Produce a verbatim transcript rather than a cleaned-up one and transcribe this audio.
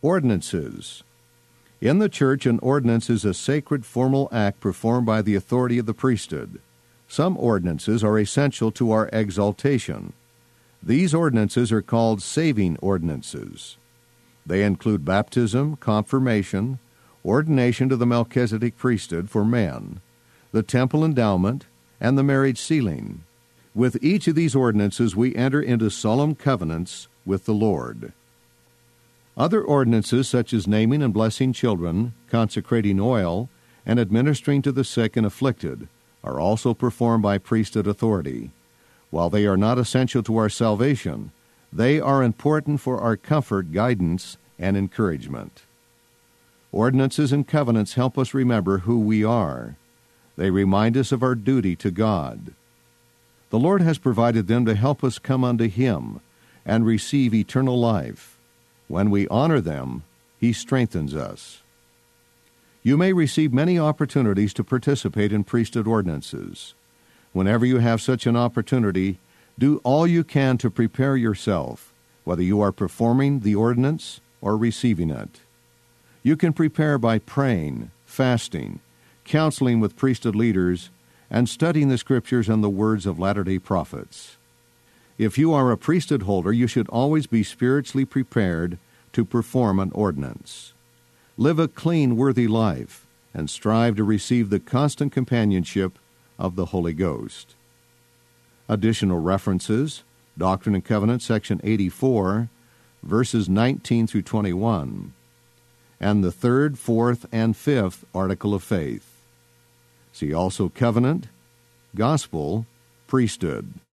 Ordinances. In the church, an ordinance is a sacred formal act performed by the authority of the priesthood. Some ordinances are essential to our exaltation. These ordinances are called saving ordinances. They include baptism, confirmation, ordination to the Melchizedek priesthood for men, the temple endowment, and the marriage sealing. With each of these ordinances, we enter into solemn covenants with the Lord. Other ordinances, such as naming and blessing children, consecrating oil, and administering to the sick and afflicted, are also performed by priesthood authority. While they are not essential to our salvation, they are important for our comfort, guidance, and encouragement. Ordinances and covenants help us remember who we are. They remind us of our duty to God. The Lord has provided them to help us come unto Him and receive eternal life. When we honor them, He strengthens us. You may receive many opportunities to participate in priesthood ordinances. Whenever you have such an opportunity, do all you can to prepare yourself, whether you are performing the ordinance or receiving it. You can prepare by praying, fasting, counseling with priesthood leaders, and studying the Scriptures and the words of Latter-day Prophets. If you are a priesthood holder, you should always be spiritually prepared to perform an ordinance. Live a clean, worthy life, and strive to receive the constant companionship of the Holy Ghost. Additional references: Doctrine and Covenants, section eighty-four, verses nineteen through twenty-one, and the third, fourth, and fifth article of faith. See also Covenant, Gospel, Priesthood.